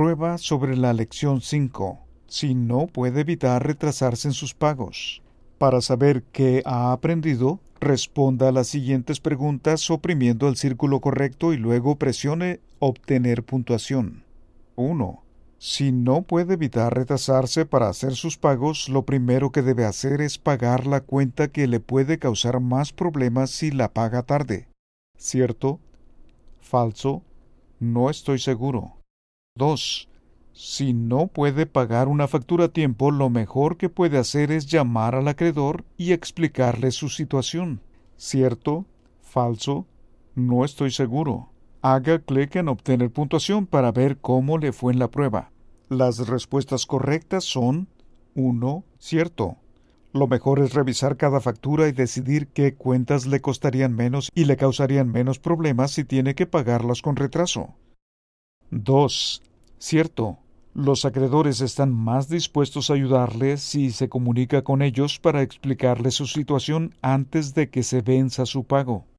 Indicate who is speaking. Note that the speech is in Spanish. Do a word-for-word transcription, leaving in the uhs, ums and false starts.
Speaker 1: prueba sobre la lección cinco. Si no puede evitar retrasarse en sus pagos. Para saber qué ha aprendido, responda a las siguientes preguntas oprimiendo el círculo correcto y luego presione obtener puntuación. uno. Si no puede evitar retrasarse para hacer sus pagos, lo primero que debe hacer es pagar la cuenta que le puede causar más problemas si la paga tarde. ¿Cierto? ¿Falso? No estoy seguro. dos. Si no puede pagar una factura a tiempo, lo mejor que puede hacer es llamar al acreedor y explicarle su situación. ¿Cierto? ¿Falso? No estoy seguro. Haga clic en obtener puntuación para ver cómo le fue en la prueba. Las respuestas correctas son uno. Cierto. Lo mejor es revisar cada factura y decidir qué cuentas le costarían menos y le causarían menos problemas si tiene que pagarlas con retraso. dos. Cierto. Los acreedores están más dispuestos a ayudarle si se comunica con ellos para explicarle su situación antes de que se venza su pago.